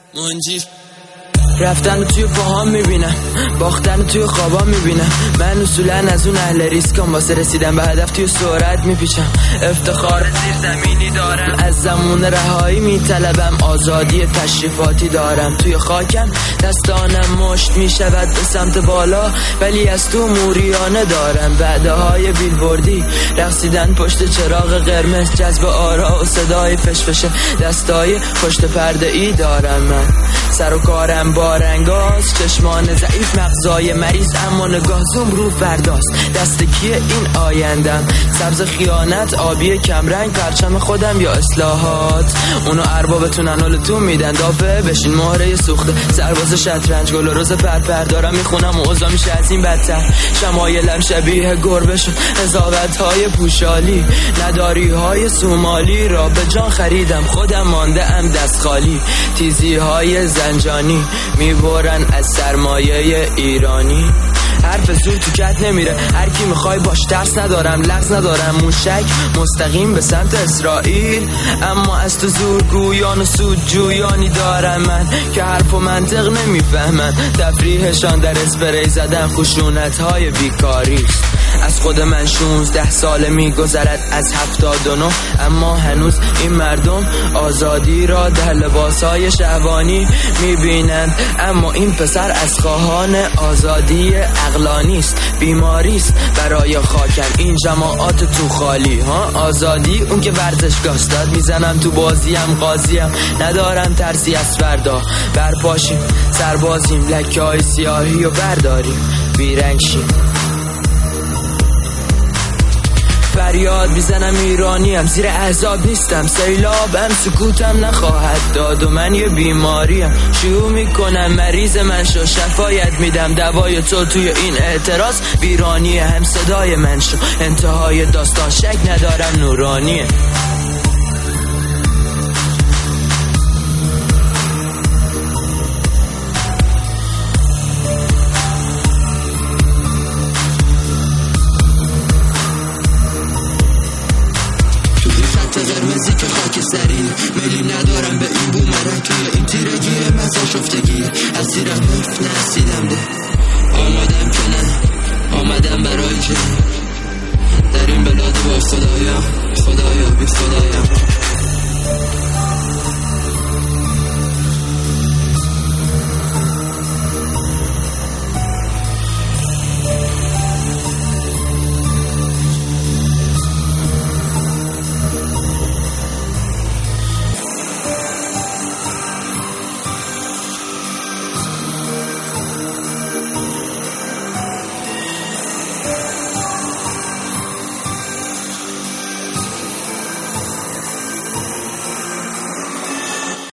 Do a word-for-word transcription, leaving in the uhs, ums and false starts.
منجی رفتن توی پاهام میبینم، باختن توی خوابام میبینم. من اصولا از اون اهل ریسکام، واسه رسیدن به هدف توی سرعت میپیچم. افتخار زیر زمینی دارم، از زمان رهایی میطلبم. آزادی تشریفاتی دارم، توی خاکم دستانم مشت میشود به سمت بالا، ولی از تو موریانه دارم. وعده های بیلبوردی، رقصیدن پشت چراغ قرمز، جذب آرا و صدای فشفشه دستای پشت پرده ای دارم. من سر و کارم با رنگاست، چشمان ضعیف مغزای مریض، اما نگاه زوم رو فرداست. دست کیه این آیندم؟ سبز خیانت، آبی کمرنگ، پرچم خودم یا اصلاحات؟ اونو اربابتونن حالتون میدن، دافه بشین مهره سوخته. سرباز شطرنج، گل و روز پرپر دارم میخونم و اوضاع میشه از این بدتر. شمایلم شبیه گربه شد، قضاوت های پوشالی، نداری های سومالی را به جان خریدم. خودم مانده ام دست خالی، تیزی های زنجانی میبرن از سرمایه ایرانی. حرف زور تو کت نمیره، هر کی میخوای باش، ترس ندارم، لغز ندارم. موشک مستقیم به سمت اسرائیل، اما از تو زورگویان و سودجویانی دارم من که حرف و منطق نمیفهمن. تفریحشان در اسپری زدن خشونت های بیکاری. از خود من شونزده ساله میگذرد از هفتاد و نه، اما هنوز این مردم آزادی را در لباسهای شهوانی میبینند. اما این پسر از خواهان آزادی عقلانیست، بیماریست برای خاکم این جماعات تو خالی. ها آزادی اون که ورزشگاه داد میزنم تو بازیم، قاضیم ندارم ترسی از فردا. برپاشیم سربازیم، لکه های سیاهی و برداریم بیرنگ شیم. فریاد میزنم ایرانیم، زیر عذاب نیستم، سیلابم سکوتم نخواهد داد و من یه بیماریم. شروع میکنم مریض من شو، شفایت میدم دوای تو توی این اعتراض. ویرانی هم صدای من شو، انتهای داستان شک ندارم نورانیه.